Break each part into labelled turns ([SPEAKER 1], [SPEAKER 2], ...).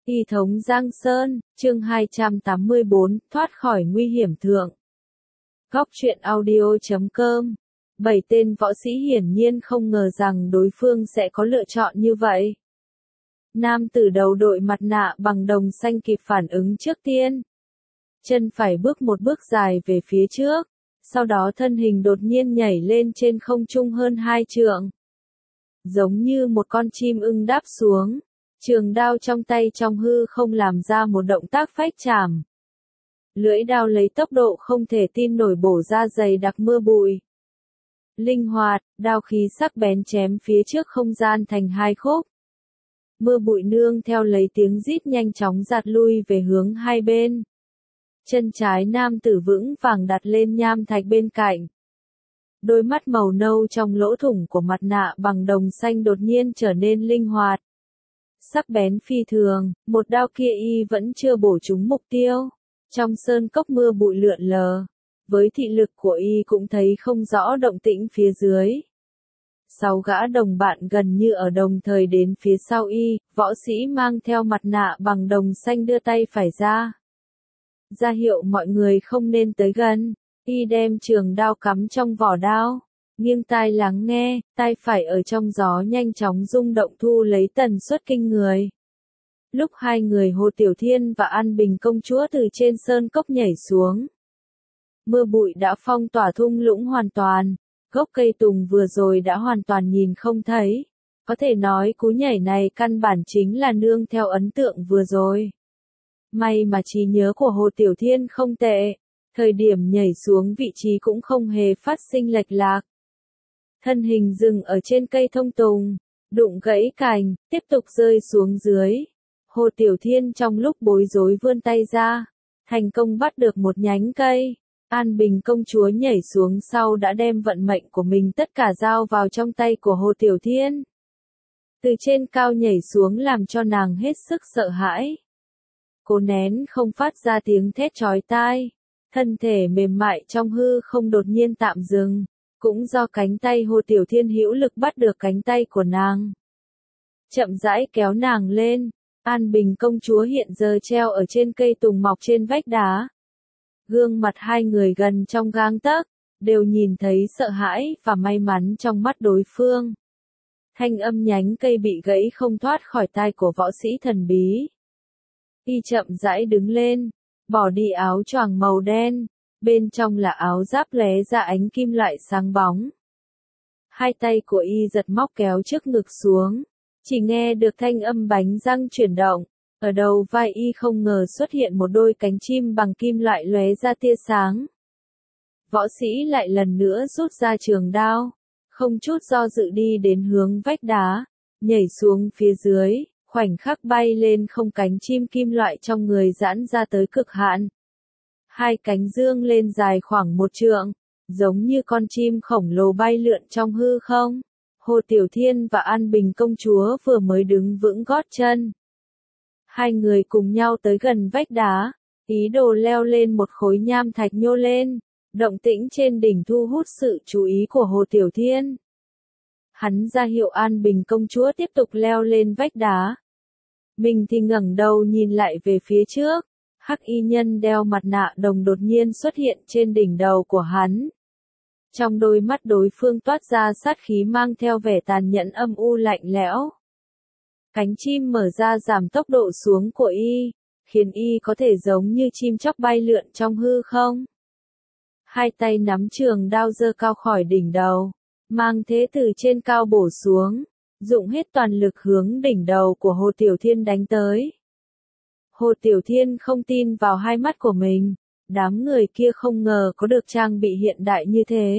[SPEAKER 1] Y thống Giang Sơn, chương 284, thoát khỏi nguy hiểm thượng. Góc truyện audio.com. 7 tên võ sĩ hiển nhiên không ngờ rằng đối phương sẽ có lựa chọn như vậy. Nam tử đầu đội mặt nạ bằng đồng xanh kịp phản ứng trước tiên. Chân phải bước một bước dài về phía trước, sau đó thân hình đột nhiên nhảy lên trên không trung hơn 2 trượng. Giống như một con chim ưng đáp xuống. Trường đao trong tay trong hư không làm ra một động tác phách chạm. Lưỡi đao lấy tốc độ không thể tin nổi bổ ra dày đặc mưa bụi. Linh hoạt, đao khí sắc bén chém phía trước không gian thành hai khúc. Mưa bụi nương theo lấy tiếng rít nhanh chóng giạt lui về hướng hai bên. Chân trái nam tử vững vàng đặt lên nham thạch bên cạnh. Đôi mắt màu nâu trong lỗ thủng của mặt nạ bằng đồng xanh đột nhiên trở nên linh hoạt. Sắc bén phi thường, một đao kia y vẫn chưa bổ trúng mục tiêu. Trong sơn cốc mưa bụi lượn lờ, với thị lực của y cũng thấy không rõ động tĩnh phía dưới. 6 gã đồng bạn gần như ở đồng thời đến phía sau y, võ sĩ mang theo mặt nạ bằng đồng xanh đưa tay phải ra hiệu mọi người không nên tới gần. Y đem trường đao cắm trong vỏ đao. Nghiêng tai lắng nghe, tai phải ở trong gió nhanh chóng rung động thu lấy tần suất kinh người. Lúc hai người Hồ Tiểu Thiên và An Bình công chúa từ trên sơn cốc nhảy xuống, mưa bụi đã phong tỏa thung lũng hoàn toàn, gốc cây tùng vừa rồi đã hoàn toàn nhìn không thấy. Có thể nói cú nhảy này căn bản chính là nương theo ấn tượng vừa rồi. May mà trí nhớ của Hồ Tiểu Thiên không tệ, thời điểm nhảy xuống vị trí cũng không hề phát sinh lệch lạc. Thân hình dừng ở trên cây thông tùng, đụng gãy cành, tiếp tục rơi xuống dưới. Hồ Tiểu Thiên trong lúc bối rối vươn tay ra, thành công bắt được một nhánh cây. An Bình công chúa nhảy xuống sau đã đem vận mệnh của mình tất cả giao vào trong tay của Hồ Tiểu Thiên. Từ trên cao nhảy xuống làm cho nàng hết sức sợ hãi. Cố nén không phát ra tiếng thét chói tai, thân thể mềm mại trong hư không đột nhiên tạm dừng. Cũng do cánh tay Hồ Tiểu Thiên hữu lực bắt được cánh tay của nàng. Chậm rãi kéo nàng lên, An Bình công chúa hiện giờ treo ở trên cây tùng mọc trên vách đá. Gương mặt hai người gần trong gang tấc, đều nhìn thấy sợ hãi và may mắn trong mắt đối phương. Thanh âm nhánh cây bị gãy không thoát khỏi tai của võ sĩ thần bí. Y chậm rãi đứng lên, bỏ đi áo choàng màu đen. Bên trong là áo giáp lóe ra ánh kim loại sáng bóng. Hai tay của y giật móc kéo trước ngực xuống. Chỉ nghe được thanh âm bánh răng chuyển động. Ở đầu vai y không ngờ xuất hiện một đôi cánh chim bằng kim loại lóe ra tia sáng. Võ sĩ lại lần nữa rút ra trường đao. Không chút do dự đi đến hướng vách đá. Nhảy xuống phía dưới, khoảnh khắc bay lên không cánh chim kim loại trong người giãn ra tới cực hạn. Hai cánh dương lên dài khoảng 1 trượng, giống như con chim khổng lồ bay lượn trong hư không. Hồ Tiểu Thiên và An Bình công chúa vừa mới đứng vững gót chân. Hai người cùng nhau tới gần vách đá, ý đồ leo lên một khối nham thạch nhô lên. Động tĩnh trên đỉnh thu hút sự chú ý của Hồ Tiểu Thiên. Hắn ra hiệu An Bình công chúa tiếp tục leo lên vách đá. Mình thì ngẩng đầu nhìn lại về phía trước. Hắc y nhân đeo mặt nạ đồng đột nhiên xuất hiện trên đỉnh đầu của hắn. Trong đôi mắt đối phương toát ra sát khí mang theo vẻ tàn nhẫn âm u lạnh lẽo. Cánh chim mở ra giảm tốc độ xuống của y, khiến y có thể giống như chim chóc bay lượn trong hư không. Hai tay nắm trường đao giơ cao khỏi đỉnh đầu, mang thế từ trên cao bổ xuống, dụng hết toàn lực hướng đỉnh đầu của Hồ Tiểu Thiên đánh tới. Hồ Tiểu Thiên không tin vào hai mắt của mình, đám người kia không ngờ có được trang bị hiện đại như thế.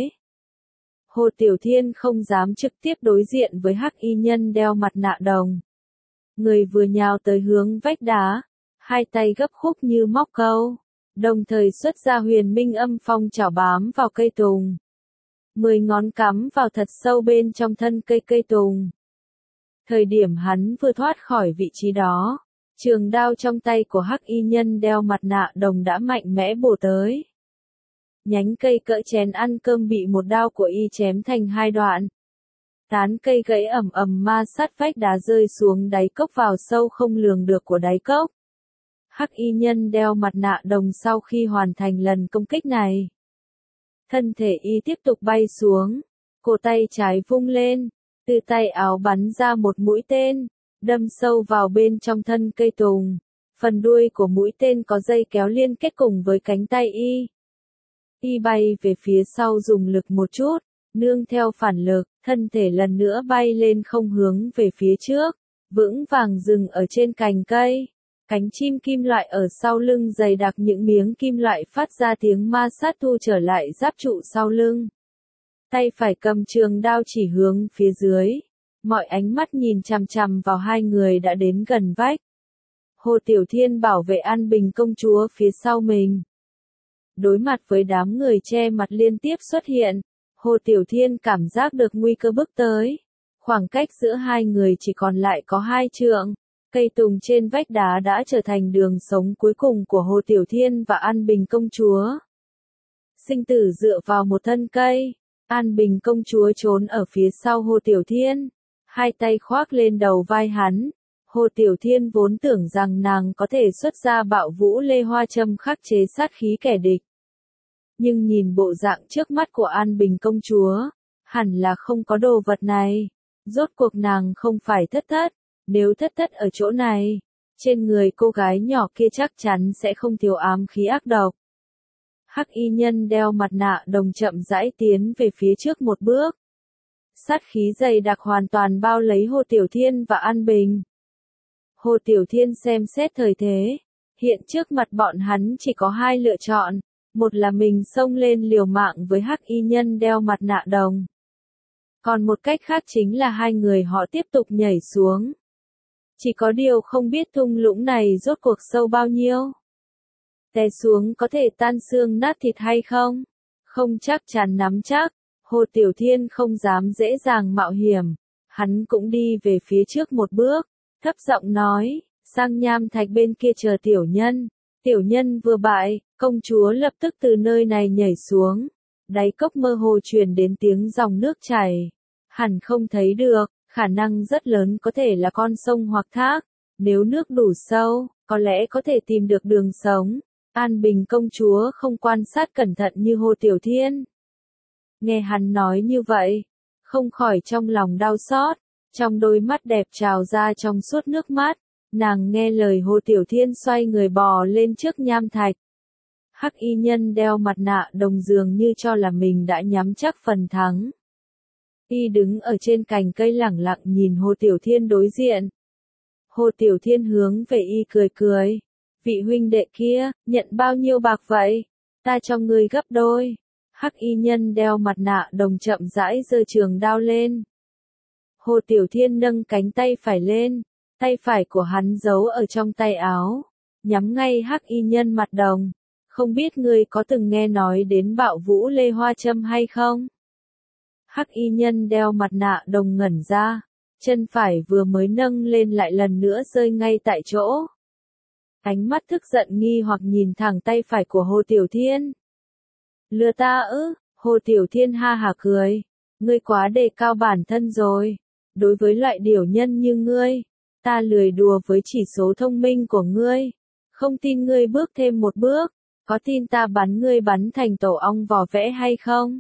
[SPEAKER 1] Hồ Tiểu Thiên không dám trực tiếp đối diện với hắc y nhân đeo mặt nạ đồng. Người vừa nhào tới hướng vách đá, hai tay gấp khúc như móc câu, đồng thời xuất ra huyền minh âm phong chảo bám vào cây tùng. 10 ngón cắm vào thật sâu bên trong thân cây tùng. Thời điểm hắn vừa thoát khỏi vị trí đó, trường đao trong tay của hắc y nhân đeo mặt nạ đồng đã mạnh mẽ bổ tới. Nhánh cây cỡ chén ăn cơm bị một đao của y chém thành 2 đoạn. Tán cây gãy ầm ầm ma sát vách đá rơi xuống đáy cốc vào sâu không lường được của đáy cốc. Hắc y nhân đeo mặt nạ đồng sau khi hoàn thành lần công kích này. Thân thể y tiếp tục bay xuống, cổ tay trái vung lên, từ tay áo bắn ra một mũi tên, đâm sâu vào bên trong thân cây tùng. Phần đuôi của mũi tên có dây kéo liên kết cùng với cánh tay y. Y bay về phía sau dùng lực một chút, nương theo phản lực, thân thể lần nữa bay lên không hướng về phía trước, vững vàng dừng ở trên cành cây. Cánh chim kim loại ở sau lưng dày đặc những miếng kim loại phát ra tiếng ma sát thu trở lại giáp trụ sau lưng. Tay phải cầm trường đao chỉ hướng phía dưới. Mọi ánh mắt nhìn chằm chằm vào hai người đã đến gần vách. Hồ Tiểu Thiên bảo vệ An Bình công chúa phía sau mình. Đối mặt với đám người che mặt liên tiếp xuất hiện, Hồ Tiểu Thiên cảm giác được nguy cơ bước tới. Khoảng cách giữa hai người chỉ còn lại có 2 trượng. Cây tùng trên vách đá đã trở thành đường sống cuối cùng của Hồ Tiểu Thiên và An Bình công chúa. Sinh tử dựa vào một thân cây, An Bình công chúa trốn ở phía sau Hồ Tiểu Thiên, hai tay khoác lên đầu vai hắn. Hồ Tiểu Thiên vốn tưởng rằng nàng có thể xuất ra bạo vũ lê hoa châm khắc chế sát khí kẻ địch. Nhưng nhìn bộ dạng trước mắt của An Bình công chúa, hẳn là không có đồ vật này. Rốt cuộc nàng không phải thất thất, nếu thất thất ở chỗ này, trên người cô gái nhỏ kia chắc chắn sẽ không thiếu ám khí ác độc. Hắc y nhân đeo mặt nạ đồng chậm rãi tiến về phía trước một bước. Sát khí dày đặc hoàn toàn bao lấy Hồ Tiểu Thiên và An Bình. Hồ Tiểu Thiên xem xét thời thế, hiện trước mặt bọn hắn chỉ có 2 lựa chọn, một là mình xông lên liều mạng với hắc y nhân đeo mặt nạ đồng. Còn một cách khác chính là hai người họ tiếp tục nhảy xuống. Chỉ có điều không biết thung lũng này rốt cuộc sâu bao nhiêu. Té xuống có thể tan xương nát thịt hay không? Không chắc chắn nắm chắc, Hồ Tiểu Thiên không dám dễ dàng mạo hiểm. Hắn cũng đi về phía trước một bước, thấp giọng nói, sang nham thạch bên kia chờ tiểu nhân. Tiểu nhân vừa bại, công chúa lập tức từ nơi này nhảy xuống. Đáy cốc mơ hồ truyền đến tiếng dòng nước chảy. Hẳn không thấy được, khả năng rất lớn có thể là con sông hoặc thác. Nếu nước đủ sâu, có lẽ có thể tìm được đường sống. An Bình công chúa không quan sát cẩn thận như Hồ Tiểu Thiên. Nghe hắn nói như vậy, không khỏi trong lòng đau xót, trong đôi mắt đẹp trào ra trong suốt nước mắt. Nàng nghe lời Hồ Tiểu Thiên xoay người bò lên trước nham thạch. Hắc y nhân đeo mặt nạ đồng dường như cho là mình đã nhắm chắc phần thắng. Y đứng ở trên cành cây lẳng lặng nhìn Hồ Tiểu Thiên đối diện. Hồ Tiểu Thiên hướng về y cười cười. Vị huynh đệ kia, nhận bao nhiêu bạc vậy? Ta cho ngươi gấp đôi. Hắc y nhân đeo mặt nạ đồng chậm rãi giơ trường đao lên. Hồ Tiểu Thiên nâng cánh tay phải lên. Tay phải của hắn giấu ở trong tay áo, nhắm ngay hắc y nhân mặt đồng. Không biết ngươi có từng nghe nói đến bạo vũ lê hoa châm hay không? Hắc y nhân đeo mặt nạ đồng ngẩn ra, chân phải vừa mới nâng lên lại lần nữa rơi ngay tại chỗ. Ánh mắt tức giận nghi hoặc nhìn thẳng tay phải của Hồ Tiểu Thiên. Lừa ta ư? Hồ Tiểu Thiên ha hả cười. Ngươi quá đề cao bản thân rồi. Đối với loại điểu nhân như ngươi, ta lười đùa với chỉ số thông minh của ngươi. Không tin ngươi bước thêm một bước, có tin ta bắn ngươi bắn thành tổ ong vỏ vẽ hay không?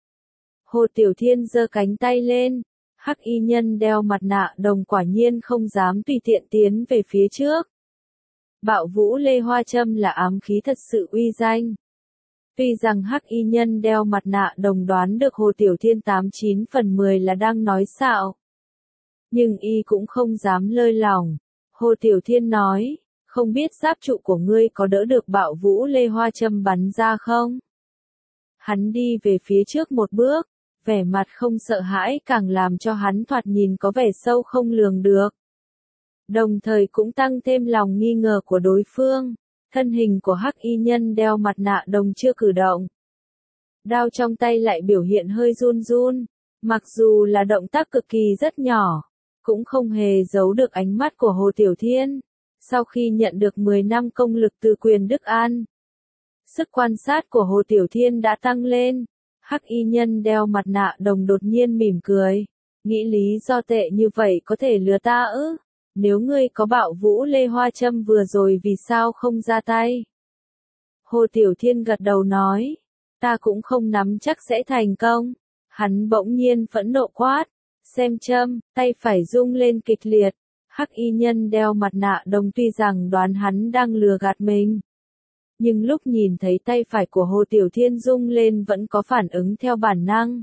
[SPEAKER 1] Hồ Tiểu Thiên giơ cánh tay lên, hắc y nhân đeo mặt nạ đồng quả nhiên không dám tùy tiện tiến về phía trước. Bạo vũ lê hoa châm là ám khí thật sự uy danh. Tuy rằng hắc y nhân đeo mặt nạ đồng đoán được Hồ Tiểu Thiên 89 phần 10 là đang nói xạo. Nhưng y cũng không dám lơi lỏng. Hồ Tiểu Thiên nói, không biết giáp trụ của ngươi có đỡ được bạo vũ lê hoa châm bắn ra không? Hắn đi về phía trước một bước, vẻ mặt không sợ hãi càng làm cho hắn thoạt nhìn có vẻ sâu không lường được. Đồng thời cũng tăng thêm lòng nghi ngờ của đối phương. Thân hình của hắc y nhân đeo mặt nạ đồng chưa cử động. Đao trong tay lại biểu hiện hơi run run. Mặc dù là động tác cực kỳ rất nhỏ, cũng không hề giấu được ánh mắt của Hồ Tiểu Thiên. Sau khi nhận được 10 năm công lực từ Quyền Đức An, sức quan sát của Hồ Tiểu Thiên đã tăng lên. Hắc y nhân đeo mặt nạ đồng đột nhiên mỉm cười. Nghĩ lý do tệ như vậy có thể lừa ta ư? Nếu ngươi có bạo vũ Lê Hoa Châm vừa rồi vì sao không ra tay? Hồ Tiểu Thiên gật đầu nói, ta cũng không nắm chắc sẽ thành công. Hắn bỗng nhiên phẫn nộ quát, xem châm, tay phải rung lên kịch liệt. Hắc y nhân đeo mặt nạ đồng tuy rằng đoán hắn đang lừa gạt mình. Nhưng lúc nhìn thấy tay phải của Hồ Tiểu Thiên rung lên vẫn có phản ứng theo bản năng.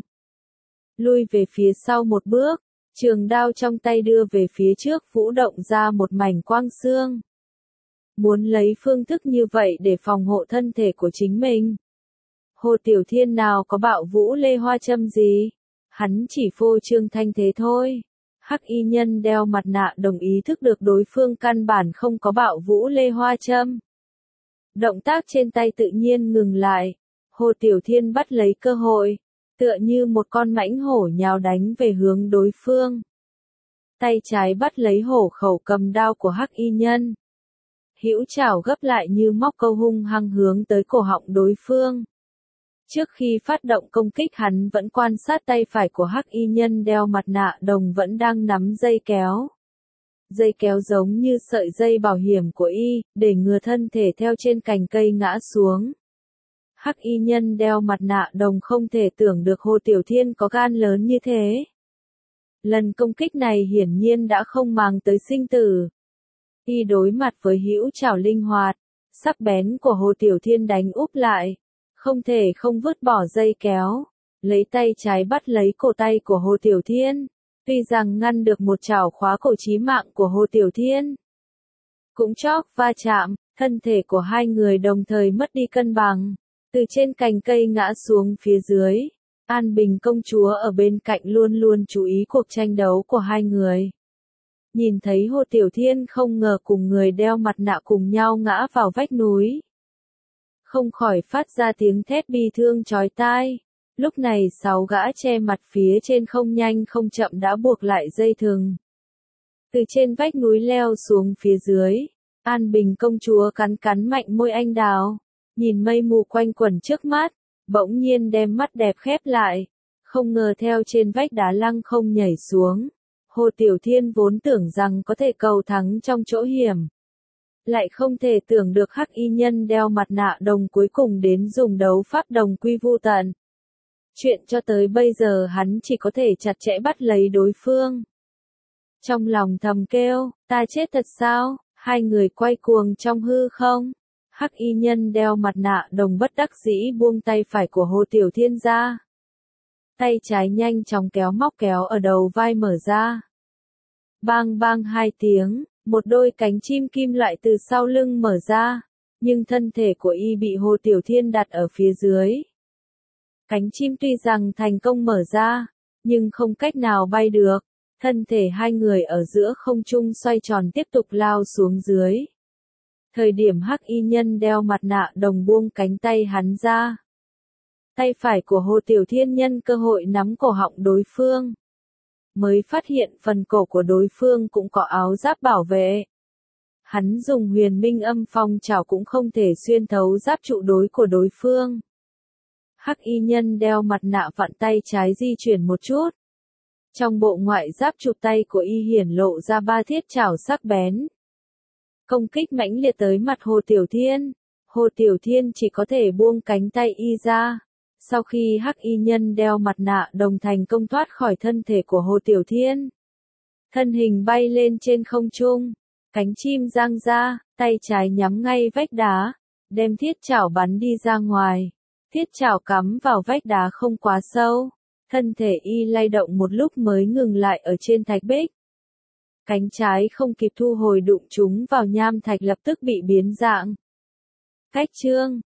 [SPEAKER 1] Lui về phía sau một bước, trường đao trong tay đưa về phía trước vũ động ra một mảnh quang xương. Muốn lấy phương thức như vậy để phòng hộ thân thể của chính mình. Hồ Tiểu Thiên nào có bạo vũ Lê Hoa Châm gì, hắn chỉ phô trương thanh thế thôi. Hắc y nhân đeo mặt nạ đồng ý thức được đối phương căn bản không có bạo vũ Lê Hoa Châm. Động tác trên tay tự nhiên ngừng lại, Hồ Tiểu Thiên bắt lấy cơ hội, tựa như một con mãnh hổ nhào đánh về hướng đối phương. Tay trái bắt lấy hổ khẩu cầm đao của Hắc y nhân. Hữu chảo gấp lại như móc câu hung hăng hướng tới cổ họng đối phương. Trước khi phát động công kích hắn vẫn quan sát tay phải của Hắc y nhân đeo mặt nạ đồng vẫn đang nắm dây kéo. Dây kéo giống như sợi dây bảo hiểm của y, để ngừa thân thể theo trên cành cây ngã xuống. Hắc y nhân đeo mặt nạ đồng không thể tưởng được Hồ Tiểu Thiên có gan lớn như thế. Lần công kích này hiển nhiên đã không màng tới sinh tử. Y đối mặt với hữu chảo linh hoạt, sắc bén của Hồ Tiểu Thiên đánh úp lại. Không thể không vứt bỏ dây kéo, lấy tay trái bắt lấy cổ tay của Hồ Tiểu Thiên. Tuy rằng ngăn được một chảo khóa cổ chí mạng của Hồ Tiểu Thiên. Cũng chốc va chạm, thân thể của hai người đồng thời mất đi cân bằng. Từ trên cành cây ngã xuống phía dưới. An Bình công chúa ở bên cạnh luôn luôn chú ý cuộc tranh đấu của hai người. Nhìn thấy Hồ Tiểu Thiên không ngờ cùng người đeo mặt nạ cùng nhau ngã vào vách núi. Không khỏi phát ra tiếng thét bi thương chói tai. Lúc này 6 gã che mặt phía trên không nhanh không chậm đã buộc lại dây thừng. Từ trên vách núi leo xuống phía dưới. An Bình công chúa cắn cắn mạnh môi anh đào. Nhìn mây mù quanh quẩn trước mắt. Bỗng nhiên đem mắt đẹp khép lại. Không ngờ theo trên vách đá lăng không nhảy xuống. Hồ Tiểu Thiên vốn tưởng rằng có thể cầu thắng trong chỗ hiểm. Lại không thể tưởng được Hắc y nhân đeo mặt nạ đồng cuối cùng đến dùng đấu pháp đồng quy vu tận. Chuyện cho tới bây giờ hắn chỉ có thể chặt chẽ bắt lấy đối phương. Trong lòng thầm kêu, ta chết thật sao? Hai người quay cuồng trong hư không. Hắc y nhân đeo mặt nạ đồng bất đắc dĩ buông tay phải của Hồ Tiểu Thiên ra. Tay trái nhanh chóng kéo móc kéo ở đầu vai mở ra. Bang bang hai tiếng, một đôi cánh chim kim loại từ sau lưng mở ra, nhưng thân thể của y bị Hồ Tiểu Thiên đặt ở phía dưới. Cánh chim tuy rằng thành công mở ra, nhưng không cách nào bay được, thân thể hai người ở giữa không trung xoay tròn tiếp tục lao xuống dưới. Thời điểm Hắc y nhân đeo mặt nạ đồng buông cánh tay hắn ra. Tay phải của Hồ Tiểu Thiên nhân cơ hội nắm cổ họng đối phương. Mới phát hiện phần cổ của đối phương cũng có áo giáp bảo vệ. Hắn dùng huyền minh âm phong chảo cũng không thể xuyên thấu giáp trụ đối của đối phương. Hắc y nhân đeo mặt nạ vặn tay trái di chuyển một chút. Trong bộ ngoại giáp chụp tay của y hiển lộ ra 3 thiết chảo sắc bén. Công kích mãnh liệt tới mặt Hồ Tiểu Thiên. Hồ Tiểu Thiên chỉ có thể buông cánh tay y ra. Sau khi Hắc y nhân đeo mặt nạ đồng thành công thoát khỏi thân thể của Hồ Tiểu Thiên. Thân hình bay lên trên không trung. Cánh chim giang ra, tay trái nhắm ngay vách đá. Đem thiết chảo bắn đi ra ngoài. Thiết chảo cắm vào vách đá không quá sâu. Thân thể y lay động một lúc mới ngừng lại ở trên thạch bích. Cánh trái không kịp thu hồi đụng chúng vào nham thạch lập tức bị biến dạng. Cách chương